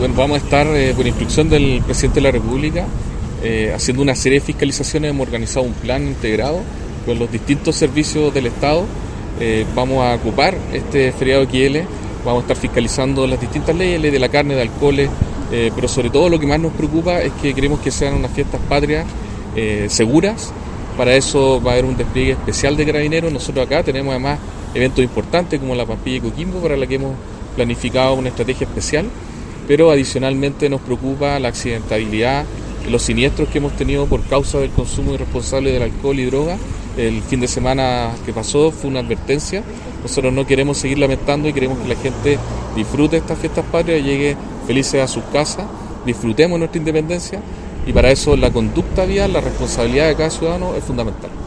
Bueno, vamos a estar, por instrucción del presidente de la República, haciendo una serie de fiscalizaciones. Hemos organizado un plan integrado con los distintos servicios del Estado. Vamos a ocupar este feriado XL, vamos a estar fiscalizando las distintas leyes, ley de la carne, de alcoholes, pero sobre todo lo que más nos preocupa es que queremos que sean unas fiestas patrias seguras. Para eso va a haber un despliegue especial de carabineros. Nosotros acá tenemos además eventos importantes como la Pampilla y Coquimbo, para la que hemos planificado una estrategia especial, pero adicionalmente nos preocupa la accidentabilidad, los siniestros que hemos tenido por causa del consumo irresponsable del alcohol y droga. El fin de semana que pasó fue una advertencia. Nosotros no queremos seguir lamentando y queremos que la gente disfrute estas fiestas patrias, llegue felices a sus casas, disfrutemos nuestra independencia, y para eso la conducta vial, la responsabilidad de cada ciudadano es fundamental.